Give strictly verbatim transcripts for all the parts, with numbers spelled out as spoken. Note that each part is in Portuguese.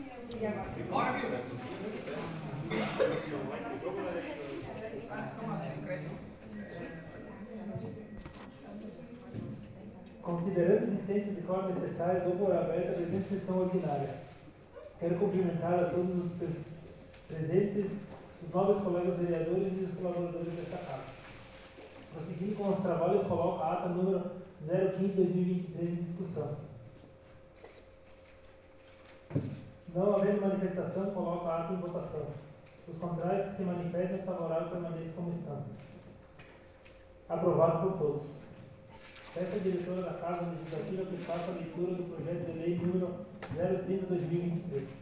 Considerando a existência de quórum necessário, dou por aberta a presente sessão ordinária. Quero cumprimentar a todos os presentes, os nobres colegas vereadores e os colaboradores desta Casa. Prosseguindo com os trabalhos, coloco a ata número zero quinze de dois mil e vinte e três em discussão. Não havendo manifestação, coloco a ata em votação. Os contrários que se manifestam favoráveis permaneçam como estão. Aprovado por todos. Peço à diretora da Casa Legislativa que faça a leitura do projeto de lei número zero trinta de dois mil e vinte e três.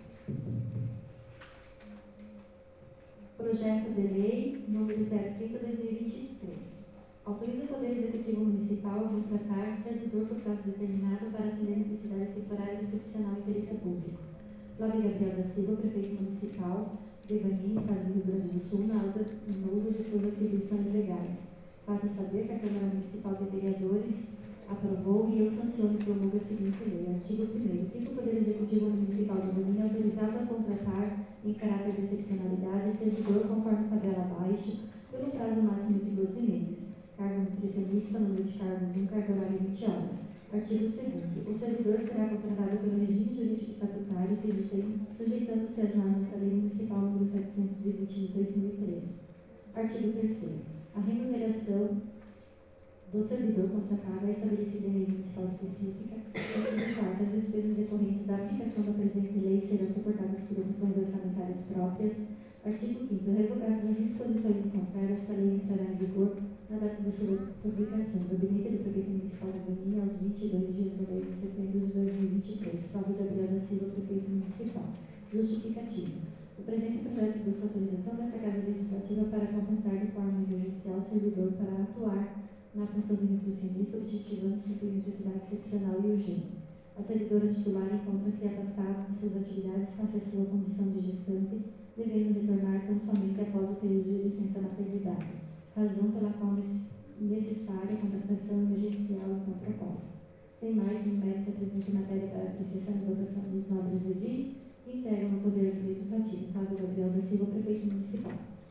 Projeto de lei número zero trinta de dois mil e vinte e três. Autoriza o Poder Executivo Municipal a contratar servidor por prazo determinado para atender necessidades temporárias de excepcional interesse público. Flávio Gabriel da Silva, prefeito municipal de Vaninha, Estado do Rio Grande do Sul, na usa, no uso de suas atribuições legais. Faço saber que a Câmara Municipal de Vereadores aprovou e eu sanciono e promulgo a seguinte lei. Artigo primeiro. Fica o Poder Executivo Municipal de Vaninha autorizado a contratar, em caráter de excepcionalidade, servidor conforme tabela abaixo, pelo prazo máximo de doze meses. Cargo nutricionista, número de cargos um, carga horária vinte horas. Artigo segundo. O servidor será contratado pelo regime jurídico estatutário, sujeitando-se às normas da Lei Municipal número setecentos e vinte de dois mil e treze. Artigo terceiro. A remuneração do servidor contratado é estabelecida em lei municipal específica. Artigo quarto. As despesas decorrentes da aplicação da presente lei serão suportadas por opções orçamentárias próprias. Artigo quinto. Revogadas as disposições em contrário, esta lei entrará em vigor na data de sua publicação. Gabinete do Prefeito Municipal de Vaninha, aos vinte e dois dias do mês de setembro de dois mil e vinte e três. Flávio Gabriel da Silva, Prefeito Municipal. Justificativo. O presente projeto busca autorização desta Casa Legislativa para contratar de forma emergencial servidor para atuar na função de nutricionista, objetivando suprir necessidade excepcional e urgente. A servidora titular encontra-se afastada de suas atividades face à sua condição de gestante, devendo retornar tão somente após o período de licença maternidade, razão pela qual é necessária a contratação emergencial então proposta. Sem mais, nos méritos da presente matéria para apreciação e votação dos nobres edis, integram o Poder Legislativo. Flávio Gabriel da Silva, Prefeito Municipal.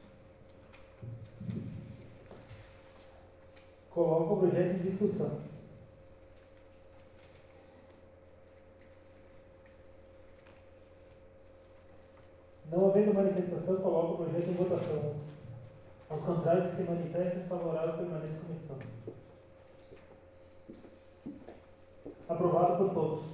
Coloco o projeto em discussão. Não havendo manifestação, coloco o projeto em votação. Aos contrários que se manifestem favoráveis permaneçam como estão. Aprovado por todos.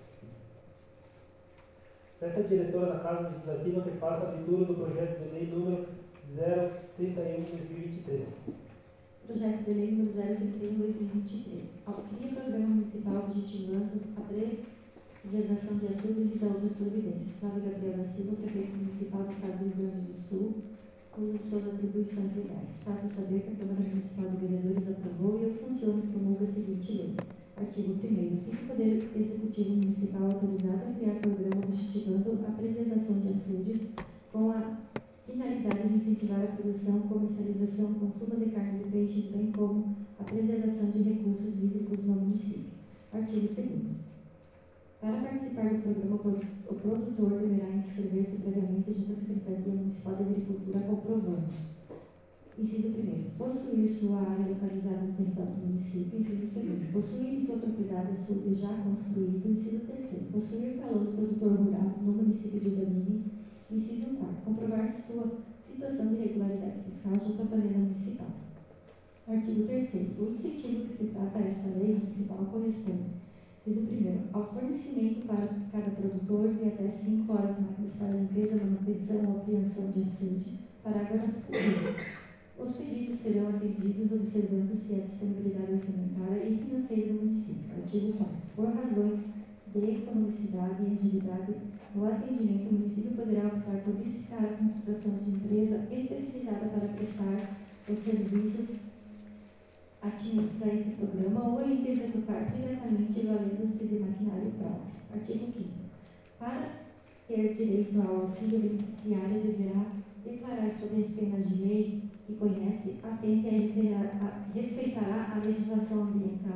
Peço à diretora da Casa Legislativa que faça a leitura do projeto de lei número zero trinta e um de dois mil e vinte e três. Projeto de lei número zero trinta e um de dois mil e vinte e três. Cria programa municipal objetivando a preservação de açudes e de outras providências. Flávio Gabriel da Silva, Prefeito Municipal do Estado do Rio Grande do Sul, uso de suas atribuições legais. Faço saber que a Câmara Municipal de Vereadores aprovou e eu sanciono e promulgo a seguinte lei. Artigo primeiro. Fica o Poder Executivo Municipal autorizado a criar programa objetivando a preservação de açudes com a finalidade de incentivar a produção, comercialização, consumo de carne de peixes, bem como a preservação de recursos hídricos no município. Artigo segundo. Para participar do programa, o produtor deverá inscrever-se previamente junto à Secretaria Municipal de Agricultura, comprovando: inciso primeiro, possuir sua área localizada no território do município. Inciso segundo, possuir em sua propriedade açude já construído. Inciso terceiro, possuir calor do produtor rural no município de Vaninha. Inciso quarto, comprovar sua situação de irregularidade fiscal junto à Fazenda Municipal. Artigo terceiro. O incentivo que se trata a esta lei municipal corresponde: inciso primeiro, ao fornecimento para cada produtor de até cinco horas máquinas para limpeza, manutenção ou apreensão de açude. Parágrafo primeiro. Os pedidos serão atendidos observando-se a disponibilidade orçamentária e financeira do município. Artigo quarto. Por razões de economicidade e agilidade no atendimento, o município poderá optar por licitar a contratação de empresa especializada para prestar os serviços atinentes a este programa ou ainda executar diretamente valendo-se de maquinário próprio. Artigo quinto. Para ter direito ao auxílio beneficiário, deverá declarar sobre as penas de lei que conhece, atente a respeitará a legislação ambiental,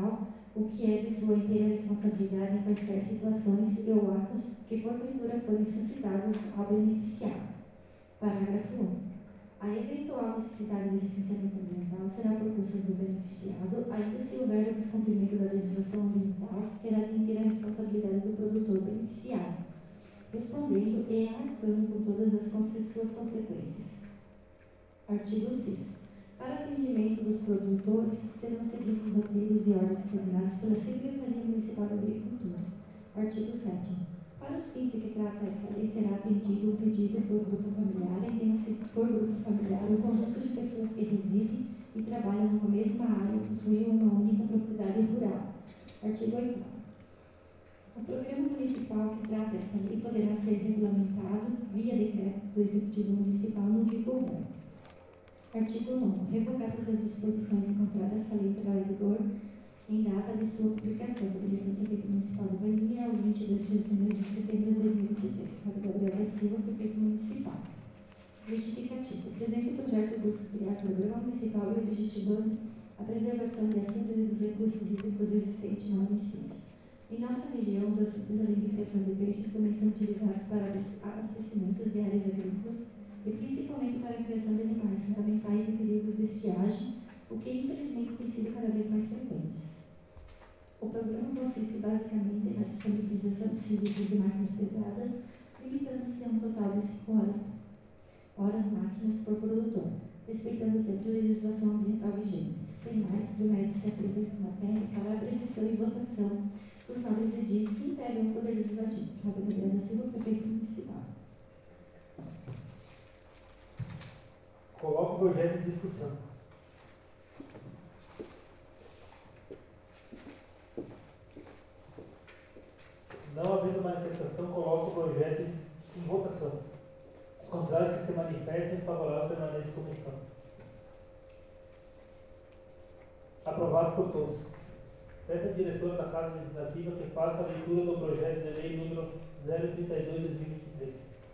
o que é de sua inteira responsabilidade em quaisquer situações e ou atos que porventura forem suscitados ao beneficiado. Parágrafo único. A eventual necessidade de licenciamento ambiental será por custas do beneficiado, ainda se houver o descumprimento da legislação ambiental, será de inteira responsabilidade do produtor beneficiado, respondendo e arcando com todas as suas consequências. Artigo sexto. Para atendimento dos produtores, serão seguidos os roteiros e ordens determinados pela Secretaria Municipal de Agricultura. Artigo sétimo. Para os fins de que trata esta lei, será atendido um pedido por grupo familiar, entende-se por grupo familiar o conjunto de pessoas que residem e trabalham numa mesma área e possuem uma única propriedade rural. Artigo oitavo. O programa municipal que trata esta lei poderá ser regulamentado via decreto do Executivo Municipal no que couber. Artigo nono. Revogadas as disposições encontradas essa lei entrará em vigor em data de sua publicação do Boletim do Prefeito Municipal de Valinha aos vinte e dois dias do mês de setembro de dois mil e vinte e três. Para Gabriel da Silva, Prefeito Municipal. Justificativo. O presente projeto busca criar programa municipal e objetivando a preservação de açudes e dos recursos hídricos existentes no município. Em nossa região, os açudes além de criação de peixes também são utilizados para abastecimentos de áreas agrícolas e principalmente para a criação de animais fundamentais em períodos de estiagem, o que infelizmente tem sido cada vez mais frequente. O programa consiste basicamente na disponibilização de serviços de máquinas pesadas, limitando-se a um total de cinco horas, horas máquinas por produtor, respeitando sempre a legislação ambiental vigente. Sem mais, remete-se a presente matéria para a apreciação e votação dos nobres edis que integram o Poder Legislativo. Fábio Gabriel da Silva, Prefeito Municipal. Coloco o projeto em discussão. Não havendo manifestação, coloco o projeto em votação. Os contrários que se manifestem, os favoráveis permanecem como estão. Aprovado por todos. Peço ao diretor da Casa Legislativa que faça a leitura do projeto de lei número zero trinta e dois de dois mil e vinte e três.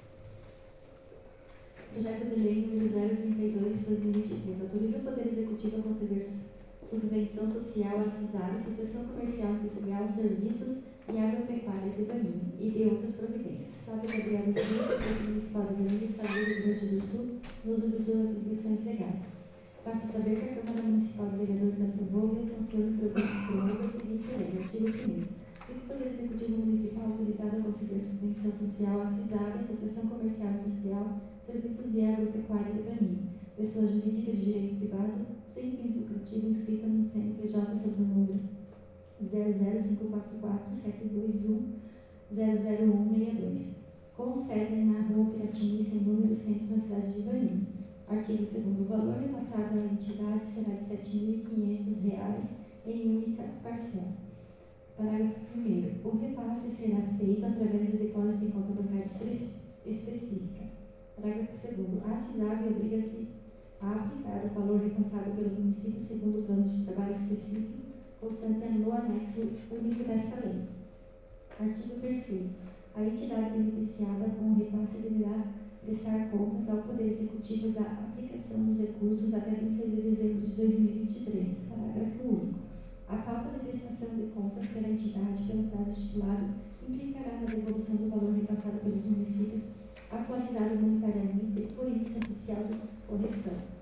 Projeto de lei número zero trinta e dois de dois mil e vinte e três autoriza o Poder Executivo a conceder subvenção social à CISAB, Associação Comercial Industrial, Serviços e Agropecuária de Valinha e de outras providências. Flávio Gabriel da Silva, Prefeito Municipal de Valinha, Estado do Rio Grande do Sul, no uso de suas atribuições legais. Faça saber que a Câmara Municipal de Vereadores aprovou e o sanciona por promover a seguinte lei. Artigo primeiro. Fica o Poder Executivo Municipal autorizado a conceder subvenção social à CISAB, Associação Comercial Industrial, Serviços e Agropecuária de Valinha, pessoa jurídica de direito privado, sem fins lucrativos, inscrita no C N P J sob o número zero zero cinco quatro quatro sete dois um zero zero um seis dois, com sede na Rua Piratini, sem número, centro, na cidade de Valinha. Artigo segundo. O valor repassado à entidade será de sete mil e quinhentos reais em única parcela. Parágrafo primeiro. O repasse será feito através de depósito em conta bancária específica. Parágrafo segundo. A CISAB obriga-se a aplicar o valor repassado pelo município segundo o plano de trabalho específico constante no anexo único desta lei. Artigo terceiro. A entidade beneficiada com o repasse deverá prestar contas ao Poder Executivo da aplicação dos recursos até trinta de dezembro de dois mil e vinte e três. Parágrafo único. A falta de prestação de contas pela entidade pelo prazo estipulado implicará na devolução do valor repassado pelos municípios, atualizado monetariamente por índice oficial de correção.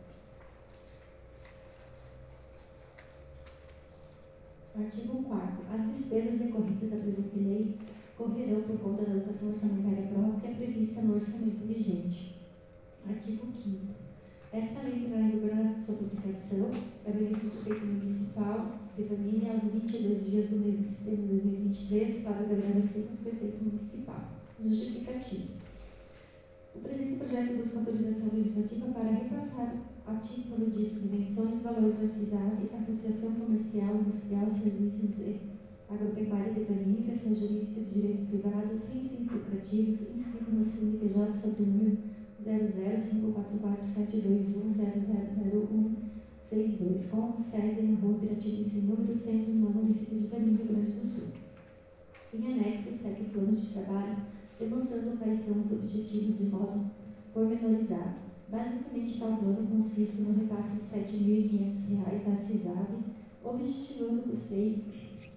Artigo quarto. As despesas decorrentes da presente lei correrão por conta da dotação orçamentária própria prevista no orçamento vigente. Artigo quinto. Esta lei entrará em vigor na sua publicação, a benefício do Prefeito Municipal de Valinha, aos vinte e dois dias do mês de setembro de dois mil e vinte e três, Flávio Gabriel da Silva, Prefeito Municipal. Justificativo. O presente projeto busca autorização legislativa para repassar, a título de subvenções, valores da CISAB, Associação Comercial, Industrial, Serviços e Agropecuária de Valinha, pessoa jurídica de direito privado, sem fins lucrativos, inscrito no C N P J sob o número zero zero cinco quatro quatro sete dois um zero zero zero um seis dois, com sede na Rua Piratini, sem número, centro, no município de Valinha, Rio Grande do Sul. Em anexo, segue o plano de trabalho, demonstrando quais são os objetivos de modo pormenorizado. Basicamente, tal plano consiste no repasse de sete mil e quinhentos reais da CISAB, objetivando o custeio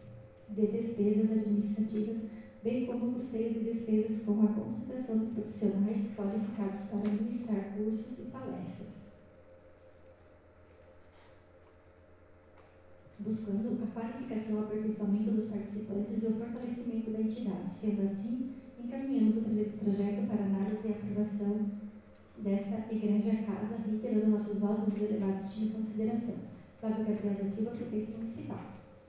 de despesas administrativas, bem como o custeio de despesas com a contratação de profissionais qualificados para ministrar cursos e palestras, buscando a qualificação e aperfeiçoamento dos participantes e o fortalecimento da entidade. Sendo assim, encaminhamos o presente projeto para análise e aprovação desta Igreja Casa, reiterando nossos votos e elevados estima e consideração. Flávio Gabriel da Silva, prefeito municipal.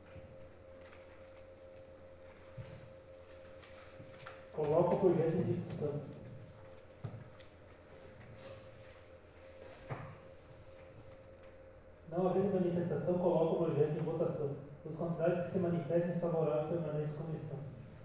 Coloca o projeto em discussão. Não havendo manifestação, coloca o projeto em votação. Os contrários que se manifestem favoráveis permanecem como estão.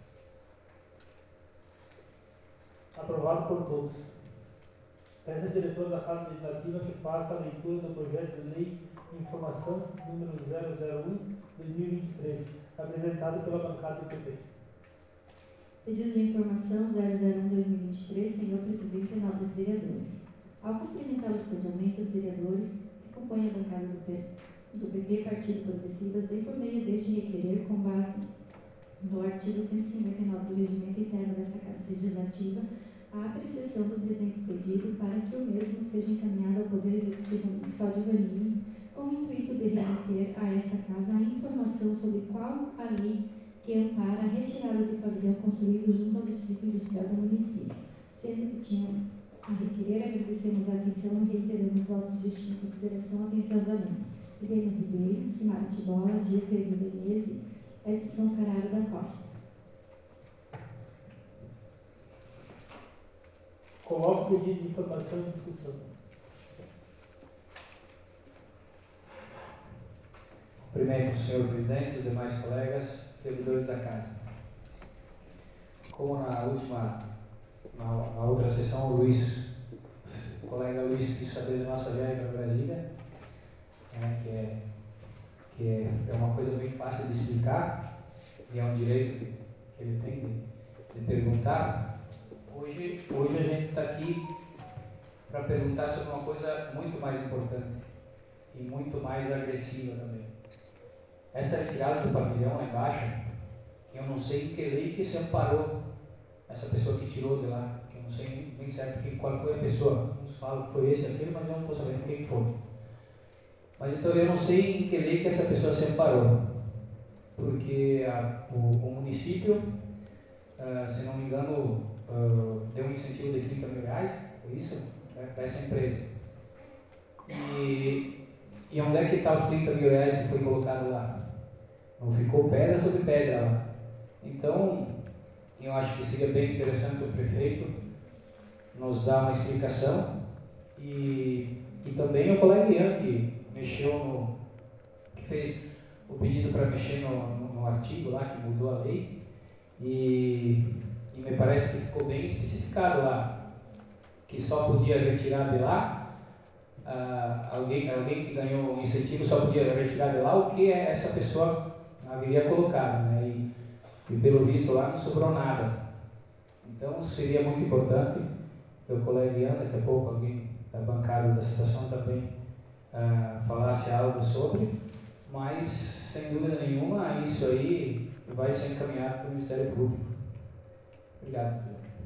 Aprovado por todos. Peço ao diretor da Casa Legislativa que faça a leitura do projeto de lei de informação número zero zero um barra dois mil e vinte e três, apresentado pela bancada do P P. Pedido de informação zero zero um barra dois mil e vinte e três, senhor presidente e nobres vereadores. Ao cumprimentá-los cordialmente, os vereadores que compõem a bancada do, P, do P P, Partido Progressistas, vem por meio deste requerer, com base no artigo cento e cinquenta e nove do Regimento Interno desta Casa Legislativa, a apreciação do presente pedido para que o mesmo seja encaminhado ao Poder Executivo Municipal de Valinhos, com o intuito de remeter a esta Casa a informação sobre qual a lei que ampara a retirada do pavilhão construído junto ao Distrito Industrial do município. Sendo que tinham a requerer, agradecemos a atenção e reiteramos votos de estima e consideração atenciosamente. Irene Ribeiro, Simara Tibola, Diego Veneze, Edson Cararo da Costa. Coloco o pedido de informação em discussão. Cumprimento o senhor presidente, os demais colegas, servidores da casa. Como na última, na, na outra sessão, o Luiz, o colega Luiz quis saber da nossa viagem para Brasília, né, que, é, que é, é uma coisa bem fácil de explicar, e é um direito que, que ele tem de, de perguntar. Hoje, hoje a gente está aqui para perguntar sobre uma coisa muito mais importante e muito mais agressiva também. Essa retirada do pavilhão lá embaixo, eu não sei em que lei que se amparou essa pessoa que tirou de lá, que eu não sei bem certo quem, qual foi a pessoa. Uns falam que foi esse aquele, mas eu não estou sabendo quem foi. Mas então eu não sei em que lei que essa pessoa se amparou, porque a, o, o município, uh, se não me engano, uh, deu um incentivo de trinta mil reais, foi isso? Né, para essa empresa. E, e onde é que está os trinta mil reais que foi colocado lá? Não ficou pedra sobre pedra lá. Então, eu acho que seria bem interessante o prefeito nos dar uma explicação e, e também o colega Ian, que mexeu no, que fez o pedido para mexer no, no, no artigo lá, que mudou a lei, e, e me parece que ficou bem especificado lá, que só podia retirar de lá, uh, alguém, alguém que ganhou um incentivo só podia retirar de lá o que essa pessoa haveria colocado, né? E, e pelo visto lá não sobrou nada. Então seria muito importante que o colega Ian, daqui a pouco alguém da bancada da situação também uh, falasse algo sobre, mas sem dúvida nenhuma isso aí vai ser encaminhado para o Ministério Público. Obrigado.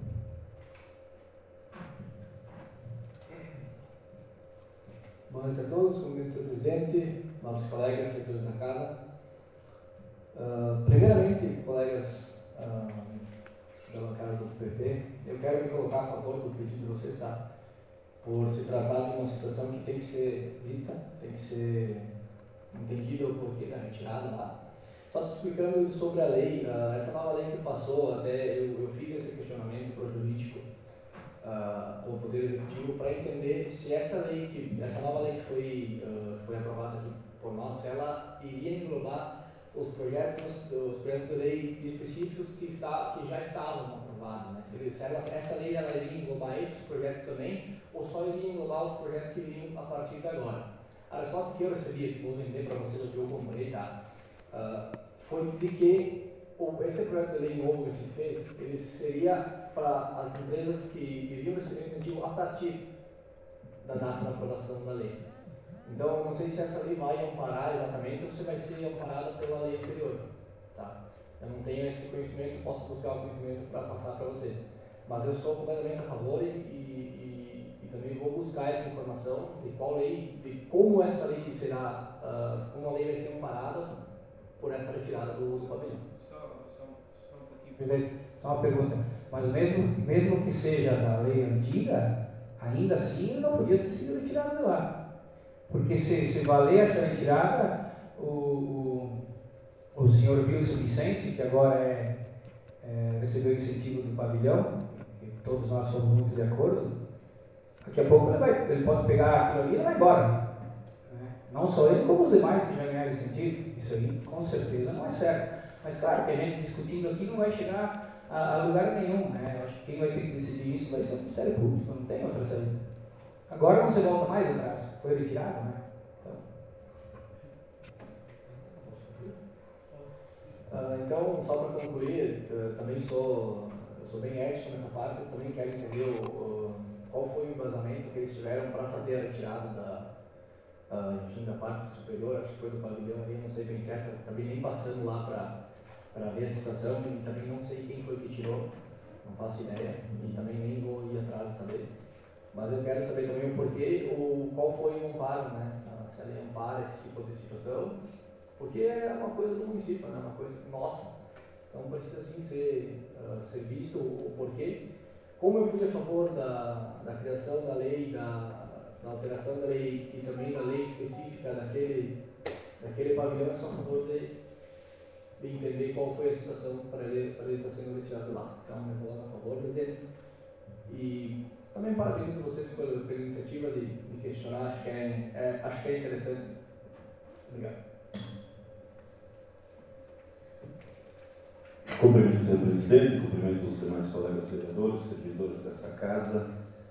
Boa noite a todos, cumprimento o senhor presidente, nobres colegas, servidores da casa. Uh, primeiramente, colegas uh, da bancada do P P, eu quero me colocar a favor do pedido de vocês, tá? Por se tratar de uma situação que tem que ser vista, tem que ser entendido o porquê da retirada lá. Só te explicando sobre a lei, uh, essa nova lei que passou, até eu, eu fiz esse questionamento para o jurídico uh, do Poder Executivo para entender se essa lei, que, essa nova lei que foi, uh, foi aprovada aqui por nós, se ela iria englobar os projetos, os projetos de lei específicos que, está, que já estavam aprovados, né? Se, se ela, essa lei ela iria englobar esses projetos também, ou só iria englobar os projetos que viriam a partir de agora. A resposta que eu recebi, que vou vender para vocês o que eu comprei, tá? Uh, foi de que o, esse projeto de lei novo que a gente fez, ele seria para as empresas que iriam receber incentivo a partir da data da aprovação da lei. Então, eu não sei se essa lei vai amparar exatamente ou se vai ser amparada pela lei anterior, tá? Eu não tenho esse conhecimento, posso buscar o conhecimento para passar para vocês. Mas eu sou completamente a favor e, e, e também vou buscar essa informação de qual lei, de como essa lei será, uh, como a lei vai ser amparada por essa retirada do, do pavilhão. Só, só, só um pouquinho, presidente, só uma pergunta. Mas mesmo, mesmo que seja da lei antiga, ainda assim ele não podia ter sido retirado de lá. Porque se, se valer essa retirada, o, o, o senhor Wilson Vicente, que agora é, é, recebeu incentivo do pavilhão, que todos nós somos muito de acordo, daqui a pouco ele, vai, ele pode pegar aquilo ali e vai embora. Né? Não só ele, como os demais que já ganharam incentivo. Isso aí, com certeza, não é certo. Mas claro que a gente discutindo aqui não vai chegar a, a lugar nenhum. Né? Eu acho que quem vai ter que decidir isso vai ser o Ministério Público, não tem outra saída. Agora não se volta mais atrás, foi retirado, né? Então, uh, então só para concluir, uh, também sou, eu sou bem ético nessa parte, eu também quero entender o, o, qual foi o embasamento que eles tiveram para fazer a retirada da, uh, enfim, da parte superior, acho que foi do pavilhão ali, não sei bem certo, acabei nem passando lá para ver a situação e também não sei quem foi que tirou, não faço ideia e também nem vou ir atrás de saber. Mas eu quero saber também o porquê, o, qual foi o amparo, né? Se a lei ampara esse tipo de situação, porque é uma coisa do município, né? Uma coisa nossa. Então precisa sim ser, uh, ser visto o porquê. Como eu fui a favor da, da criação da lei, da, da alteração da lei e também da lei específica daquele, daquele pavilhão, eu sou a favor de, de entender qual foi a situação para ele, para ele estar sendo retirado de lá. Então eu coloco a favor, presidente. E também parabenizo vocês pela, pela iniciativa de, de questionar, acho que é, é, acho que é interessante. Obrigado. Cumprimento o senhor presidente, cumprimento os demais colegas vereadores, servidores dessa casa.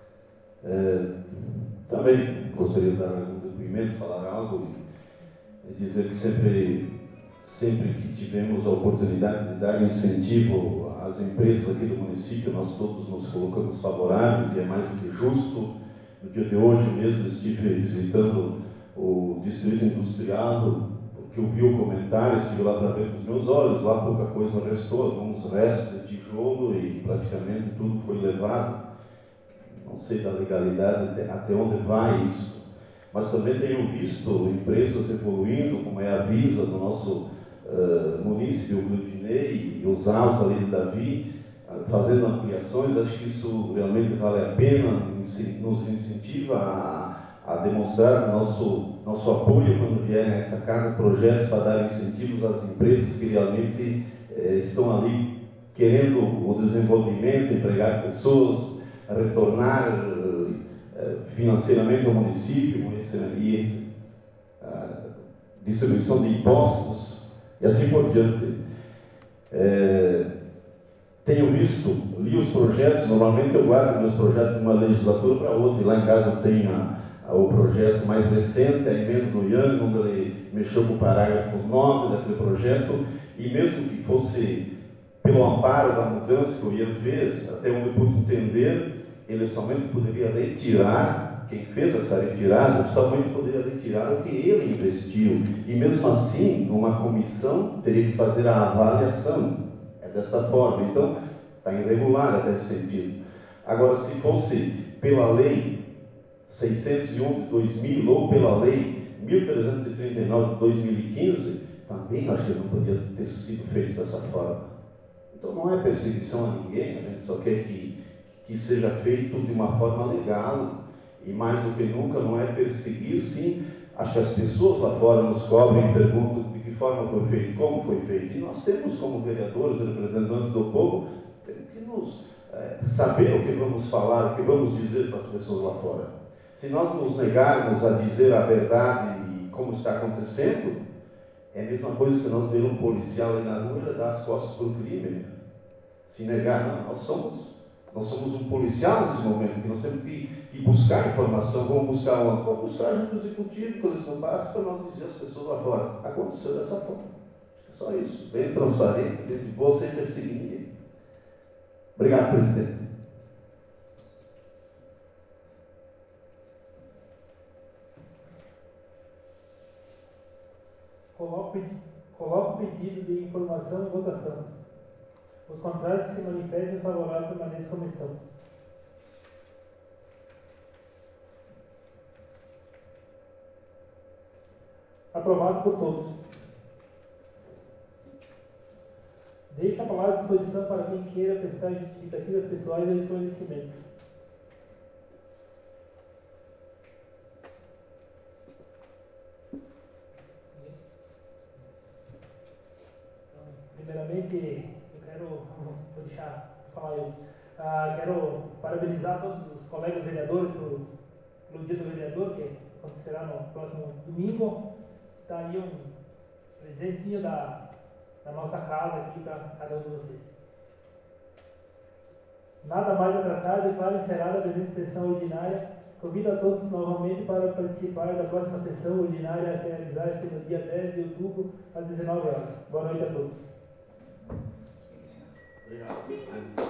É, também gostaria de dar algum depoimento, falar algo e, e dizer que sempre, sempre que tivemos a oportunidade de dar incentivo às empresas aqui do município, nós todos nos colocamos favoráveis e é mais do que justo. No dia de hoje mesmo estive visitando o Distrito Industrial, porque eu vi o comentário, estive lá para ver com os meus olhos, lá pouca coisa restou, alguns restos de tijolo e praticamente tudo foi levado. Não sei da legalidade até, até onde vai isso, mas também tenho visto empresas evoluindo, como é a Visa, do nosso uh, município, o Gludinei, e os Alves ali de Davi, uh, fazendo ampliações. Acho que isso realmente vale a pena, nos incentiva a, a demonstrar o nosso, nosso apoio quando vierem a essa casa projetos para dar incentivos às empresas que realmente eh, estão ali querendo o desenvolvimento, empregar pessoas, retornar eh, financeiramente ao município, e esse, a distribuição de impostos e assim por diante. É, tenho visto, li os projetos, normalmente eu guardo meus projetos de uma legislatura para outra, e lá em casa eu tenho a, a, o projeto mais recente, a emenda do Ian, onde ele mexeu com o parágrafo nove daquele projeto, e mesmo que fosse pelo amparo da mudança que o Ian fez, até onde eu pude entender, ele somente poderia retirar, quem fez essa retirada, somente poderia retirar o que ele investiu. E mesmo assim, uma comissão teria que fazer a avaliação. É dessa forma. Então, está irregular até esse sentido. Agora, se fosse pela lei seiscentos e um de dois mil ou pela lei mil trezentos e trinta e nove de dois mil e quinze, também acho que não podia ter sido feito dessa forma. Então não é perseguição a ninguém, a gente só quer que, que seja feito de uma forma legal, e mais do que nunca não é perseguir, sim. Acho que as pessoas lá fora nos cobrem e perguntam de que forma foi feito, como foi feito, e nós temos como vereadores, representantes do povo, temos que nos, é, saber o que vamos falar, o que vamos dizer para as pessoas lá fora. Se nós nos negarmos a dizer a verdade e como está acontecendo, é a mesma coisa que nós ver um policial aí na rua e dar as costas para o crime. Se negar, não, nós somos, nós somos um policial nesse momento, que nós temos que, que buscar informação. Vamos buscar onde? Vamos buscar junto ao executivo, quando eles não passam, para nós dizer às pessoas lá fora. Aconteceu dessa forma. É só isso, bem transparente, bem de boa, sem perseguir ninguém. Obrigado, presidente. Coloco Coloco o pedido de informação em votação. Os contrários que se manifestem favoráveis permaneçam como estão. Aprovado por todos. Deixo a palavra à disposição para quem queira prestar justificativas pessoais ou esclarecimentos. Então, primeiramente, eu quero, vou deixar, vou falar eu, ah, quero parabenizar todos os colegas vereadores pelo, pelo Dia do Vereador, que acontecerá no próximo domingo. Está aí um presentinho da, da nossa casa aqui para cada um de vocês. Nada mais a tratar, declaro encerrada a presente sessão ordinária. Convido a todos novamente para participar da próxima sessão ordinária a se realizar-se no dia dez de outubro, às dezenove horas. Boa noite a todos. Obrigado.